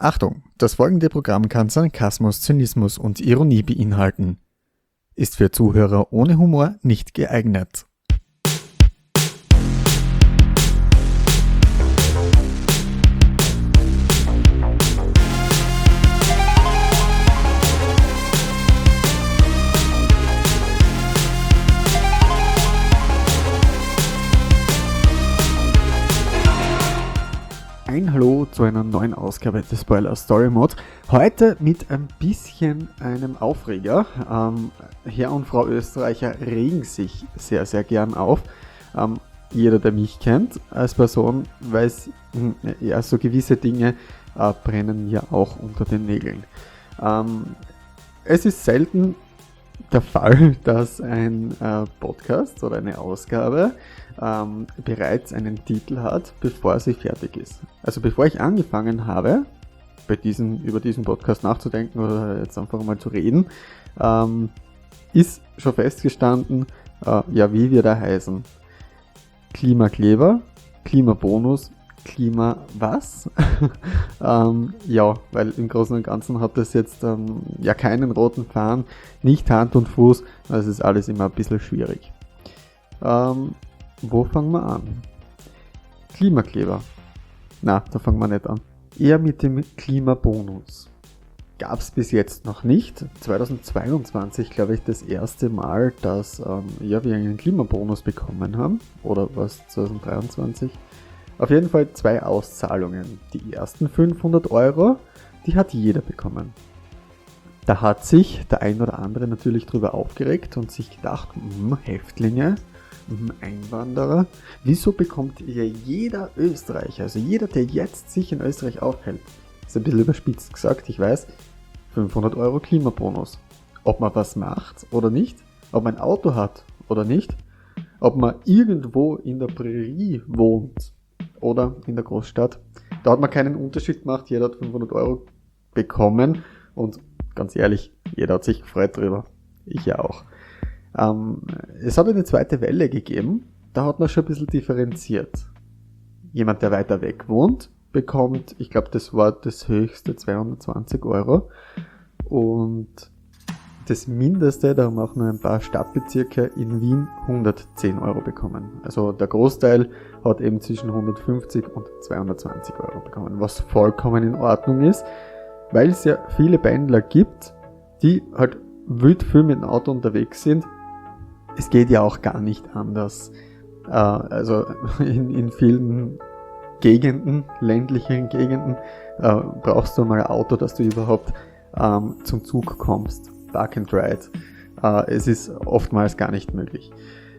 Achtung, das folgende Programm kann Sarkasmus, Zynismus und Ironie beinhalten. Ist für Zuhörer ohne Humor nicht geeignet. Ein Hallo zu einer neuen Ausgabe des Spoiler Story Mode. Heute mit ein bisschen einem Aufreger. Herr und Frau Österreicher regen sich sehr, sehr gern auf. Jeder, der mich kennt als Person, weiß, ja, so gewisse Dinge brennen mir auch unter den Nägeln. Es ist selten der Fall, dass ein Podcast oder eine Ausgabe bereits einen Titel hat, bevor sie fertig ist. Also bevor ich angefangen habe, über diesen Podcast nachzudenken oder jetzt einfach mal zu reden, ist schon festgestanden, wie wir da heißen. Klimakleber, Klimabonus, Klima was? Weil im Großen und Ganzen hat das jetzt keinen roten Faden, nicht Hand und Fuß, das ist alles immer ein bisschen schwierig. Wo fangen wir an? Klimakleber. Da fangen wir nicht an. Eher mit dem Klimabonus. Gab es bis jetzt noch nicht. 2022, glaube ich, das erste Mal, dass wir einen Klimabonus bekommen haben. Oder was, 2023? Auf jeden Fall 2 Auszahlungen. Die ersten 500 Euro, die hat jeder bekommen. Da hat sich der ein oder andere natürlich drüber aufgeregt und sich gedacht, Häftlinge, Einwanderer, wieso bekommt jeder Österreicher, also jeder, der jetzt sich in Österreich aufhält, ist ein bisschen überspitzt gesagt, ich weiß, 500 Euro Klimabonus. Ob man was macht oder nicht, ob man ein Auto hat oder nicht, ob man irgendwo in der Prärie wohnt oder in der Großstadt, da hat man keinen Unterschied gemacht, jeder hat 500 Euro bekommen und ganz ehrlich, jeder hat sich gefreut drüber, ich ja auch. Es hat eine zweite Welle gegeben, da hat man schon ein bisschen differenziert. Jemand, der weiter weg wohnt, bekommt, ich glaube, das war das höchste 220 Euro und das Mindeste, da haben auch nur ein paar Stadtbezirke in Wien 110 Euro bekommen. Also der Großteil hat eben zwischen 150 und 220 Euro bekommen, was vollkommen in Ordnung ist, weil es ja viele Pendler gibt, die halt wild viel mit dem Auto unterwegs sind. Es geht ja auch gar nicht anders. Also in vielen Gegenden, ländlichen Gegenden, brauchst du mal ein Auto, dass du überhaupt zum Zug kommst. Park and Ride. Es ist oftmals gar nicht möglich.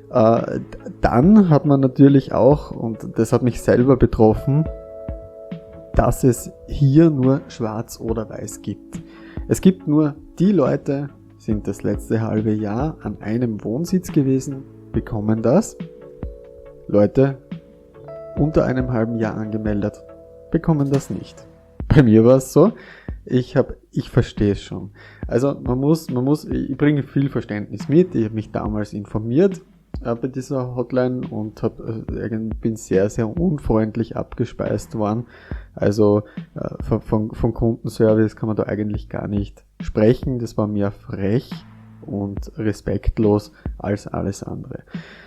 Dann hat man natürlich auch, und das hat mich selber betroffen, dass es hier nur schwarz oder weiß gibt. Es gibt nur die Leute, sind das letzte halbe Jahr an einem Wohnsitz gewesen, bekommen das. Leute unter einem halben Jahr angemeldet, bekommen das nicht. Bei mir war es so, ich verstehe es schon. Also ich bringe viel Verständnis mit, ich habe mich damals informiert bei dieser Hotline und bin sehr, sehr unfreundlich abgespeist worden. Also von Kundenservice kann man da eigentlich gar nicht sprechen. Das war mehr frech und respektlos als alles andere.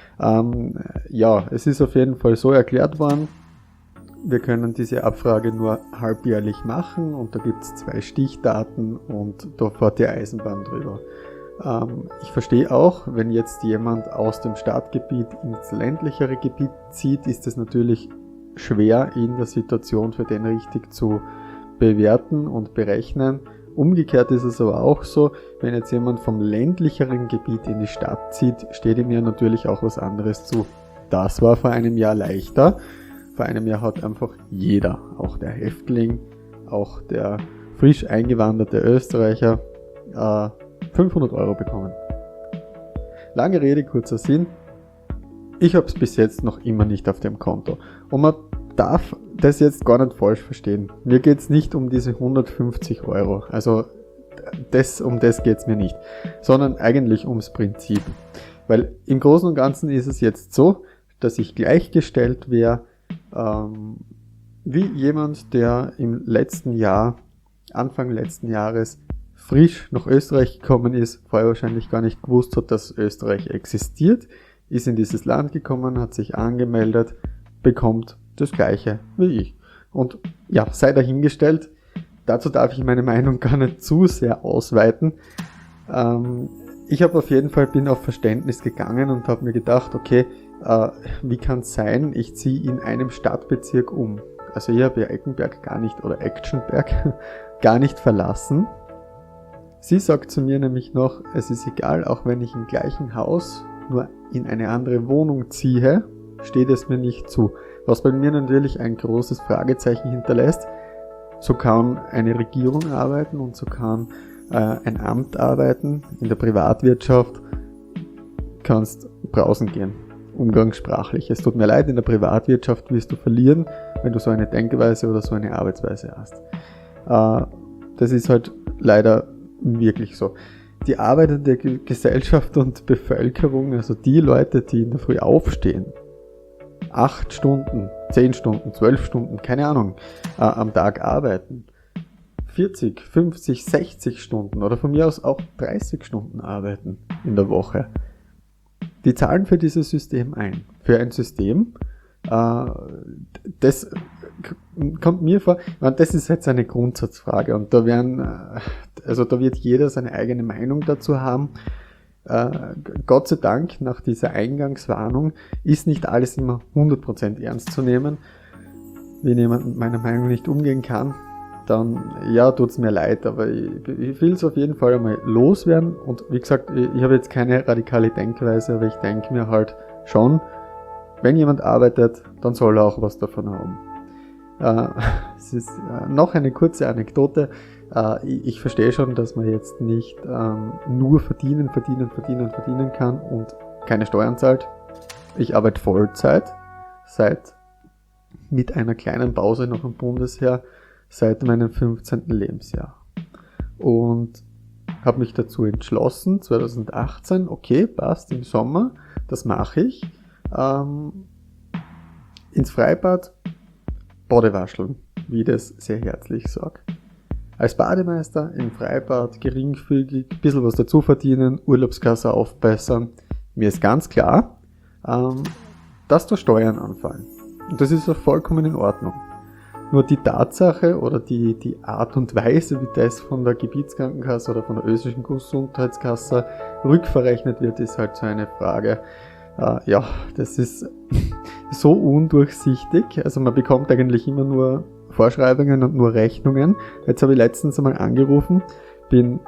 Es ist auf jeden Fall so erklärt worden, wir können diese Abfrage nur halbjährlich machen und da gibt es 2 Stichdaten und da fährt die Eisenbahn drüber. Ich verstehe auch, wenn jetzt jemand aus dem Stadtgebiet ins ländlichere Gebiet zieht, ist es natürlich schwer in der Situation für den richtig zu bewerten und berechnen. Umgekehrt ist es aber auch so, wenn jetzt jemand vom ländlicheren Gebiet in die Stadt zieht, steht ihm ja natürlich auch was anderes zu. Das war vor einem Jahr leichter. Vor einem Jahr hat einfach jeder, auch der Häftling, auch der frisch eingewanderte Österreicher, 500 Euro bekommen. Lange Rede, kurzer Sinn. Ich habe es bis jetzt noch immer nicht auf dem Konto. Und man darf das jetzt gar nicht falsch verstehen. Mir geht es nicht um diese 150 Euro. Also um das geht es mir nicht. Sondern eigentlich ums Prinzip. Weil im Großen und Ganzen ist es jetzt so, dass ich gleichgestellt wäre wie jemand, der im letzten Jahr Anfang letzten Jahres frisch nach Österreich gekommen ist, vorher wahrscheinlich gar nicht gewusst hat, dass Österreich existiert, ist in dieses Land gekommen, hat sich angemeldet, bekommt das Gleiche wie ich. Und ja, sei dahingestellt, dazu darf ich meine Meinung gar nicht zu sehr ausweiten. Ich habe auf jeden Fall, bin auf Verständnis gegangen und habe mir gedacht, okay, wie kann es sein, ich ziehe in einem Stadtbezirk um. Also ich habe ja Eckenberg gar nicht, oder Actionberg, gar nicht verlassen. Sie sagt zu mir nämlich noch, es ist egal, auch wenn ich im gleichen Haus nur in eine andere Wohnung ziehe, steht es mir nicht zu. Was bei mir natürlich ein großes Fragezeichen hinterlässt. So kann eine Regierung arbeiten und so kann ein Amt arbeiten. In der Privatwirtschaft kannst brausen gehen, umgangssprachlich. Es tut mir leid, in der Privatwirtschaft wirst du verlieren, wenn du so eine Denkweise oder so eine Arbeitsweise hast. Das ist halt leider wirklich so. Die arbeitende Gesellschaft und Bevölkerung, also die Leute, die in der Früh aufstehen, 8 Stunden, 10 Stunden, 12 Stunden, keine Ahnung, am Tag arbeiten, 40, 50, 60 Stunden oder von mir aus auch 30 Stunden arbeiten in der Woche. Die zahlen für dieses System ein. Für ein System, das kommt mir vor, das ist jetzt eine Grundsatzfrage und da wird jeder seine eigene Meinung dazu haben. Gott sei Dank, nach dieser Eingangswarnung, ist nicht alles immer 100% ernst zu nehmen. Wenn jemand mit meiner Meinung nicht umgehen kann, dann ja, tut's mir leid, aber ich will es auf jeden Fall einmal loswerden und wie gesagt, ich habe jetzt keine radikale Denkweise, aber ich denke mir halt schon, wenn jemand arbeitet, dann soll er auch was davon haben. Es ist noch eine kurze Anekdote. Ich verstehe schon, dass man jetzt nicht nur verdienen kann und keine Steuern zahlt. Ich arbeite Vollzeit mit einer kleinen Pause noch im Bundesheer seit meinem 15. Lebensjahr. Und habe mich dazu entschlossen, 2018, okay, passt, im Sommer, das mache ich, ins Freibad Badewascheln, wie ich das sehr herzlich sage. Als Bademeister im Freibad geringfügig, ein bisschen was dazu verdienen, Urlaubskasse aufbessern. Mir ist ganz klar, dass da Steuern anfallen. Und das ist auch vollkommen in Ordnung. Nur die Tatsache oder die Art und Weise, wie das von der Gebietskrankenkasse oder von der österreichischen Gesundheitskasse rückverrechnet wird, ist halt so eine Frage. Ja, das ist so undurchsichtig. Also man bekommt eigentlich immer nur Vorschreibungen und nur Rechnungen. Jetzt habe ich letztens einmal angerufen, bin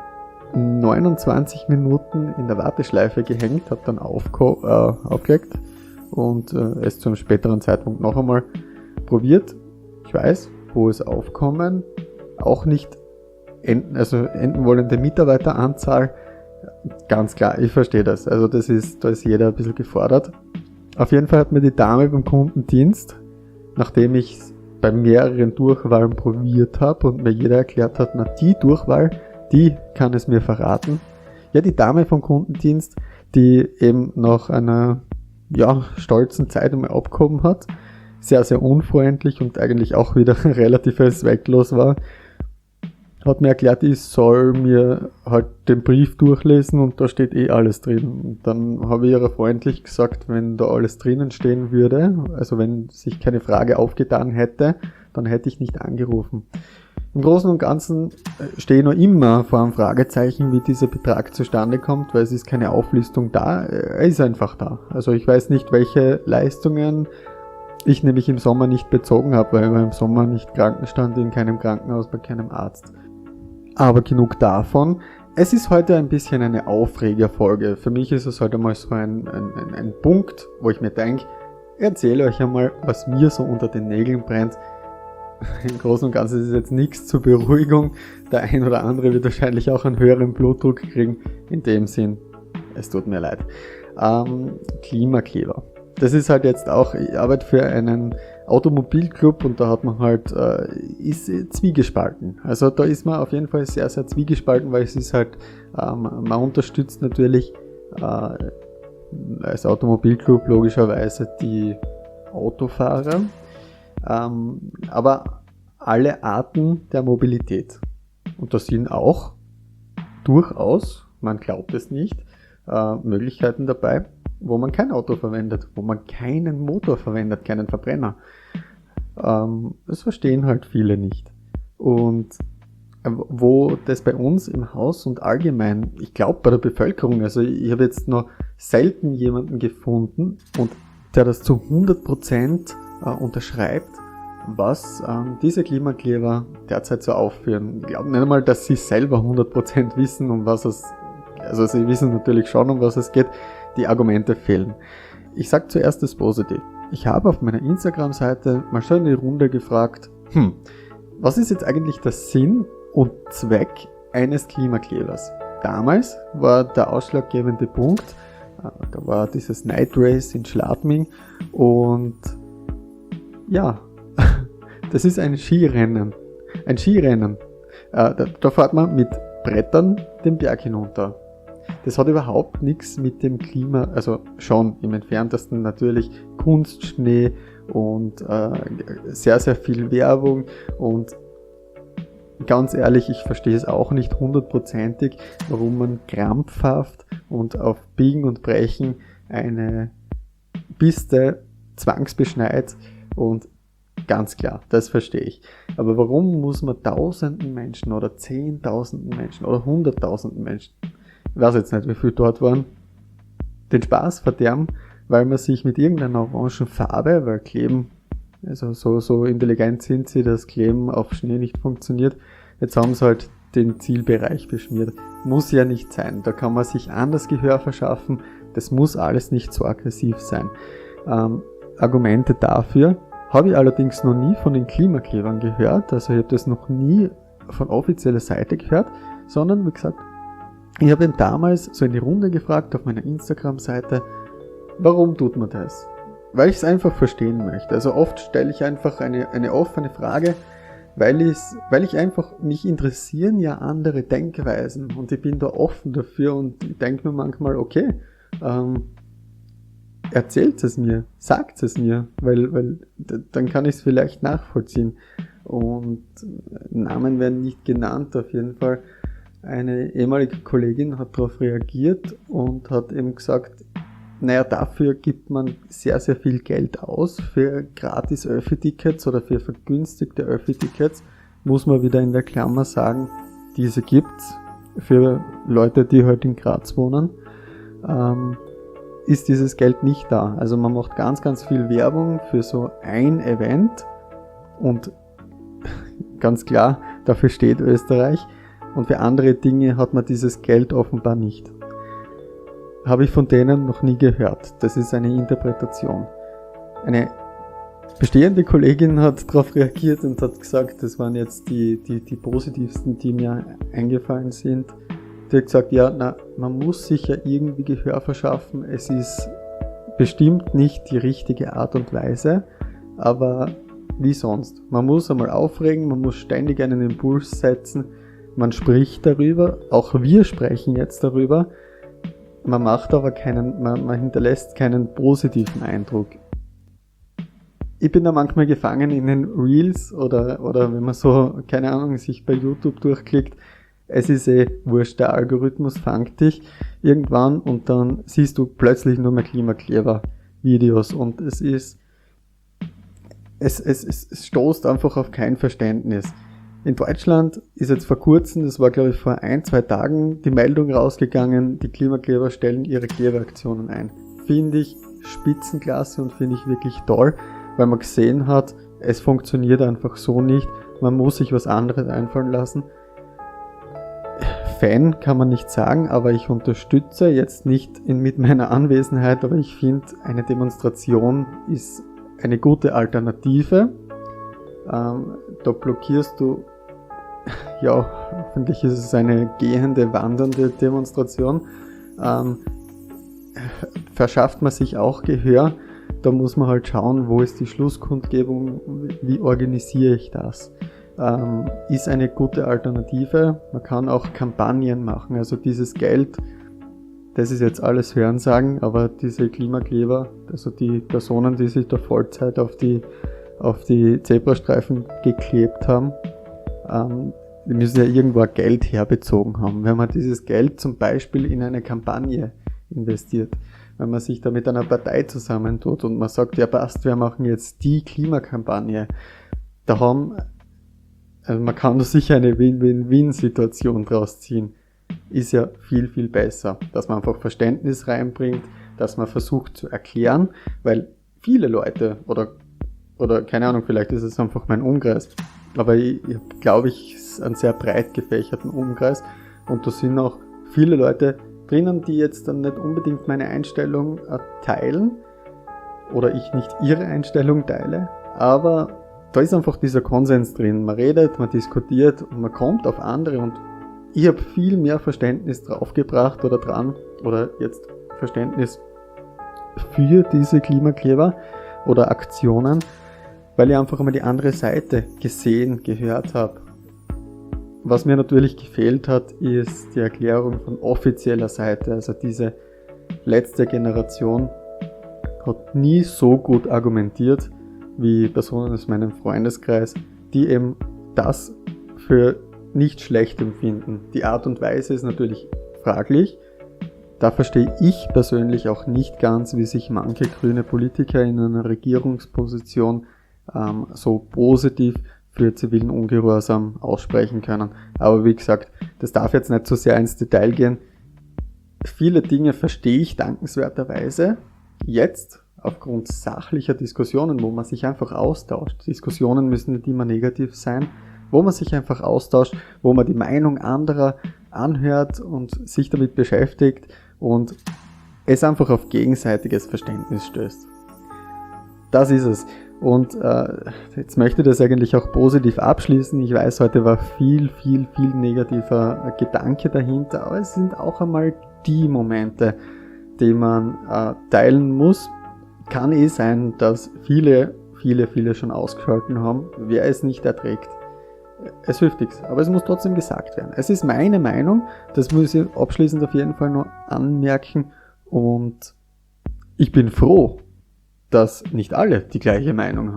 29 Minuten in der Warteschleife gehängt, habe dann aufgelegt und es zu einem späteren Zeitpunkt noch einmal probiert. Ich weiß, hohes Aufkommen, auch nicht enden wollende Mitarbeiteranzahl. Ganz klar, ich verstehe das. Also da ist jeder ein bisschen gefordert. Auf jeden Fall hat mir die Dame beim Kundendienst, nachdem ich bei mehreren Durchwahlen probiert habe und mir jeder erklärt hat, na die Durchwahl, die kann es mir verraten. Ja, die Dame vom Kundendienst, die eben nach einer stolzen Zeit einmal abgehoben hat, sehr, sehr unfreundlich und eigentlich auch wieder relativ respektlos war, hat mir erklärt, ich soll mir halt den Brief durchlesen und da steht alles drin. Und dann habe ich ihr freundlich gesagt, wenn da alles drinnen stehen würde, also wenn sich keine Frage aufgetan hätte, dann hätte ich nicht angerufen. Im Großen und Ganzen stehe ich noch immer vor einem Fragezeichen, wie dieser Betrag zustande kommt, weil es ist keine Auflistung da, er ist einfach da. Also ich weiß nicht, welche Leistungen ich nämlich im Sommer nicht bezogen habe, weil ich im Sommer nicht kranken stand, in keinem Krankenhaus, bei keinem Arzt. Aber genug davon. Es ist heute ein bisschen eine Aufregerfolge. Für mich ist es heute mal so ein Punkt, wo ich mir denke, ich erzähle euch einmal, was mir so unter den Nägeln brennt. Im Großen und Ganzen ist es jetzt nichts zur Beruhigung. Der ein oder andere wird wahrscheinlich auch einen höheren Blutdruck kriegen. In dem Sinn, es tut mir leid. Klimakleber. Das ist halt jetzt auch, ich arbeite für einen Automobilclub und da hat man halt, ist zwiegespalten. Also da ist man auf jeden Fall sehr, sehr zwiegespalten, weil es ist halt, man unterstützt natürlich als Automobilclub logischerweise die Autofahrer, aber alle Arten der Mobilität. Und da sind auch durchaus, man glaubt es nicht, Möglichkeiten dabei, wo man kein Auto verwendet, wo man keinen Motor verwendet, keinen Verbrenner. Das verstehen halt viele nicht. Und wo das bei uns im Haus und allgemein, ich glaube bei der Bevölkerung, also ich habe jetzt noch selten jemanden gefunden, und der das zu 100% unterschreibt, was diese Klimakleber derzeit so aufführen. Ich glaube nicht einmal, dass sie selber 100% wissen, um was es, also sie wissen natürlich schon, um was es geht, die Argumente fehlen. Ich sage zuerst das Positive. Ich habe auf meiner Instagram-Seite mal schon in die Runde gefragt, was ist jetzt eigentlich der Sinn und Zweck eines Klimaklebers? Damals war der ausschlaggebende Punkt, da war dieses Night Race in Schladming, und ja, das ist ein Skirennen. Ein Skirennen. Da fährt man mit Brettern den Berg hinunter. Das hat überhaupt nichts mit dem Klima, also schon im Entferntesten natürlich Kunstschnee und sehr, sehr viel Werbung, und ganz ehrlich, ich verstehe es auch nicht 100%, warum man krampfhaft und auf Biegen und Brechen eine Piste zwangsbeschneit, und ganz klar, das verstehe ich. Aber warum muss man tausenden Menschen oder 10.000 Menschen oder 100.000 Menschen, ich weiß jetzt nicht, wie viel dort waren, den Spaß verderben, weil man sich mit irgendeiner orangen Farbe, weil Kleben, also so intelligent sind sie, dass Kleben auf Schnee nicht funktioniert, jetzt haben sie halt den Zielbereich beschmiert. Muss ja nicht sein, da kann man sich anders Gehör verschaffen, das muss alles nicht so aggressiv sein. Argumente dafür habe ich allerdings noch nie von den Klimaklebern gehört, also ich habe das noch nie von offizieller Seite gehört, sondern wie gesagt, ich habe ihn damals so in die Runde gefragt auf meiner Instagram-Seite, warum tut man das? Weil ich es einfach verstehen möchte. Also oft stelle ich einfach eine offene Frage, weil ich einfach, mich interessieren ja andere Denkweisen, und ich bin da offen dafür, und ich denke mir manchmal, okay, erzählt es mir, sagt es mir, weil dann kann ich es vielleicht nachvollziehen. Und Namen werden nicht genannt, auf jeden Fall. Eine ehemalige Kollegin hat darauf reagiert und hat eben gesagt, naja, dafür gibt man sehr, sehr viel Geld aus für gratis Öffi-Tickets oder für vergünstigte Öffi-Tickets, muss man wieder in der Klammer sagen, diese gibt's für Leute, die halt in Graz wohnen, ist dieses Geld nicht da. Also man macht ganz, ganz viel Werbung für so ein Event, und ganz klar, dafür steht Österreich, und für andere Dinge hat man dieses Geld offenbar nicht. Habe ich von denen noch nie gehört. Das ist eine Interpretation. Eine bestehende Kollegin hat darauf reagiert und hat gesagt, das waren jetzt die positivsten, die mir eingefallen sind. Die hat gesagt, ja, man muss sich ja irgendwie Gehör verschaffen. Es ist bestimmt nicht die richtige Art und Weise, aber wie sonst. Man muss einmal aufregen, man muss ständig einen Impuls setzen. Man spricht darüber, auch wir sprechen jetzt darüber. Man macht aber man hinterlässt keinen positiven Eindruck. Ich bin da manchmal gefangen in den Reels oder wenn man so, keine Ahnung, sich bei YouTube durchklickt. Es ist wurscht, der Algorithmus fängt dich irgendwann, und dann siehst du plötzlich nur mehr Klimakleber-Videos, und es stoßt einfach auf kein Verständnis. In Deutschland ist jetzt vor kurzem, das war glaube ich vor 1-2 Tagen, die Meldung rausgegangen, die Klimakleber stellen ihre Klebeaktionen ein. Finde ich Spitzenklasse und finde ich wirklich toll, weil man gesehen hat, es funktioniert einfach so nicht, man muss sich was anderes einfallen lassen. Fan kann man nicht sagen, aber ich unterstütze jetzt nicht mit meiner Anwesenheit, aber ich finde, eine Demonstration ist eine gute Alternative. Da blockierst du, ja, hoffentlich ist es eine gehende, wandernde Demonstration, verschafft man sich auch Gehör. Da muss man halt schauen, wo ist die Schlusskundgebung, wie organisiere ich das. Ist eine gute Alternative. Man kann auch Kampagnen machen, also dieses Geld, das ist jetzt alles Hörensagen, aber diese Klimakleber, also die Personen, die sich da Vollzeit auf die Zebrastreifen geklebt haben, die müssen ja irgendwo Geld herbezogen haben. Wenn man dieses Geld zum Beispiel in eine Kampagne investiert, wenn man sich da mit einer Partei zusammentut und man sagt, ja passt, wir machen jetzt die Klimakampagne, also man kann da sicher eine Win-Win-Win-Situation draus ziehen, ist ja viel, viel besser, dass man einfach Verständnis reinbringt, dass man versucht zu erklären, weil viele Leute, oder keine Ahnung, vielleicht ist es einfach mein Umkreis, aber ich glaube, ich einen sehr breit gefächerten Umkreis und da sind auch viele Leute drinnen, die jetzt dann nicht unbedingt meine Einstellung teilen oder ich nicht ihre Einstellung teile, aber da ist einfach dieser Konsens drin. Man redet, man diskutiert und man kommt auf andere und ich habe viel mehr Verständnis draufgebracht oder jetzt Verständnis für diese Klimakleber oder Aktionen, weil ich einfach einmal die andere Seite gesehen, gehört habe. Was mir natürlich gefehlt hat, ist die Erklärung von offizieller Seite. Also diese letzte Generation hat nie so gut argumentiert wie Personen aus meinem Freundeskreis, die eben das für nicht schlecht empfinden. Die Art und Weise ist natürlich fraglich. Da verstehe ich persönlich auch nicht ganz, wie sich manche grüne Politiker in einer Regierungsposition so positiv für zivilen Ungehorsam aussprechen können. Aber wie gesagt, das darf jetzt nicht so sehr ins Detail gehen. Viele Dinge verstehe ich dankenswerterweise jetzt aufgrund sachlicher Diskussionen, wo man sich einfach austauscht. Diskussionen müssen nicht immer negativ sein, wo man sich einfach austauscht, wo man die Meinung anderer anhört und sich damit beschäftigt und es einfach auf gegenseitiges Verständnis stößt. Das ist es. Und jetzt möchte ich das eigentlich auch positiv abschließen. Ich weiß, heute war viel negativer Gedanke dahinter, aber es sind auch einmal die Momente, die man teilen muss. Kann sein, dass viele schon ausgeschalten haben, wer es nicht erträgt. Es hilft nichts, aber es muss trotzdem gesagt werden. Es ist meine Meinung, das muss ich abschließend auf jeden Fall noch anmerken und ich bin froh, dass nicht alle die gleiche Meinung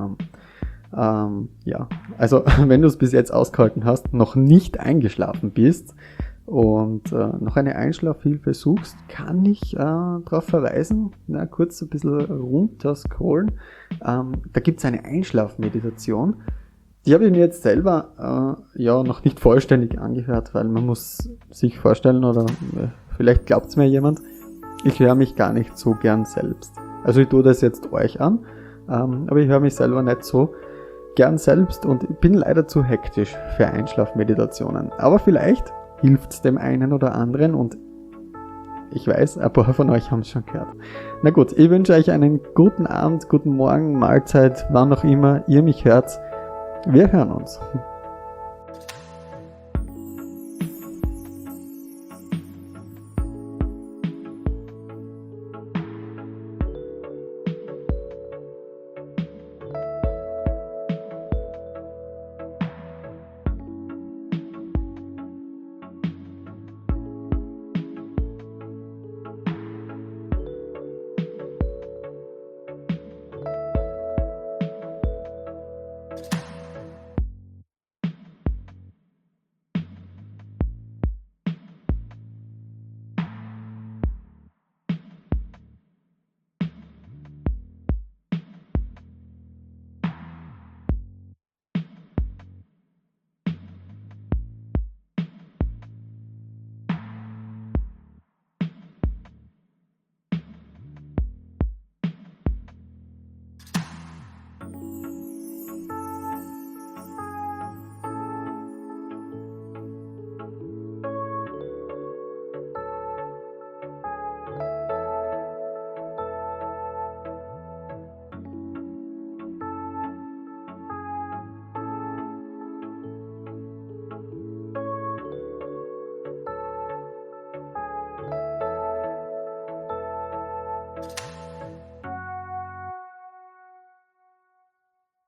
haben. Also wenn du es bis jetzt ausgehalten hast, noch nicht eingeschlafen bist und noch eine Einschlafhilfe suchst, kann ich darauf verweisen, kurz ein bisschen runterscrollen. Da gibt es eine Einschlafmeditation. Die habe ich mir jetzt selber noch nicht vollständig angehört, weil man muss sich vorstellen, oder vielleicht glaubt es mir jemand, ich höre mich gar nicht so gern selbst. Also ich tue das jetzt euch an, aber ich höre mich selber nicht so gern selbst und bin leider zu hektisch für Einschlafmeditationen. Aber vielleicht hilft es dem einen oder anderen und ich weiß, ein paar von euch haben es schon gehört. Na gut, ich wünsche euch einen guten Abend, guten Morgen, Mahlzeit, wann auch immer ihr mich hört. Wir hören uns.